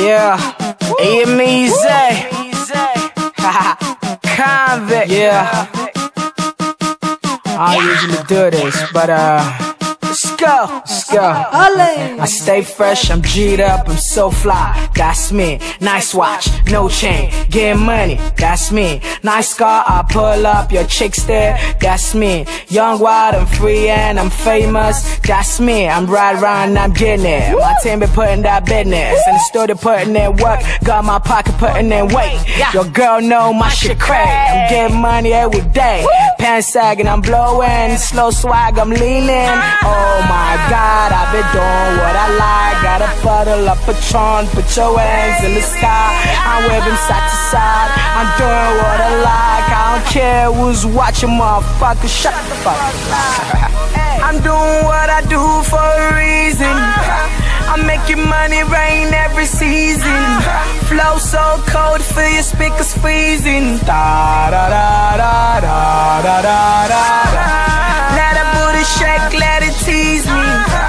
Yeah, Easy. Convict. Yeah, I don't usually do this, but let's go. I stay fresh, I'm G'd up, I'm so fly. That's me. Nice watch, no chain, getting money. That's me. Nice car, I pull up, your chick's there. That's me. Young, wild, I'm free and I'm famous. That's me. I'm right round, I'm getting it. My team been putting that business in the studio, putting in work. Got my pocket putting in weight. Your girl know my shit crazy. I'm getting money every day. Pants sagging, I'm blowing. Slow swag, I'm leaning. Oh my God, I've been doing what I like. Got a bottle of Patron, put your hands in the sky. I'm waving side to side. I'm doing what I like. I don't care who's watching, motherfucker. Shut the fuck up. I'm doing what I do for a reason. I'm making money rain every season. Flow so cold, feel your speakers freezing. Da da da da da da da da. Let a booty shake, let it tease me.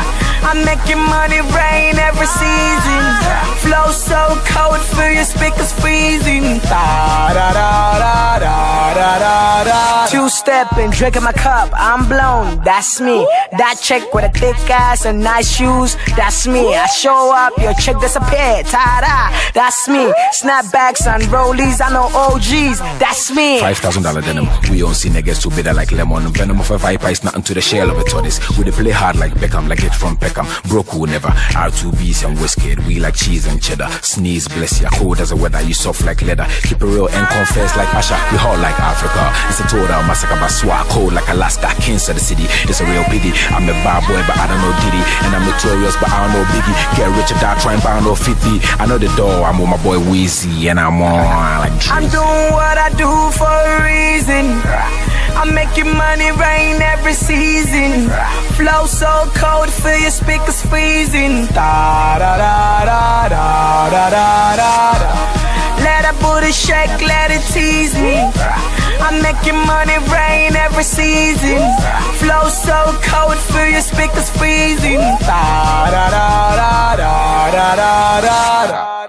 I'm making money rain every season. Flow so cold, feel your speakers freezing. Da da da da da da da da. Two-stepping, drinking my cup, I'm blown. That's me. That chick with a thick ass and nice shoes. That's me. I show up, your chick disappear. Ta-da. That's me. Snapbacks and rollies, I know OGs. That's me. $5,000 denim. We don't see niggas too bitter like lemon. Venom of a viper is nothing to the shell of a tortoise. We dey play hard like Beckham, like it from Peckham. Broke who never. R2B's and whiskey. We like cheese and cheddar. Sneeze, bless ya. Cold as a weather. You soft like leather. Keep it real and confess like Pasha. We hot like Africa. It's a total massacre. Baswa. Cold like Alaska. Kings of the city. It's a real pity. I'm a bad boy, but I don't know Diddy. And I'm notorious, but I don't know Biggie. Get rich or die, try and buy no 50. I know the door. I'm on my boy Weezy. And I'm on like Drizzy. I'm doing what I do for a reason. I'm making money rain every season. Flow so cold, feel your speakers freezing. Da da da da da da da da. Let a booty shake, let it tease me. I'm making money rain every season. Flow so cold, feel your speakers freezing. Da da da da da da da da.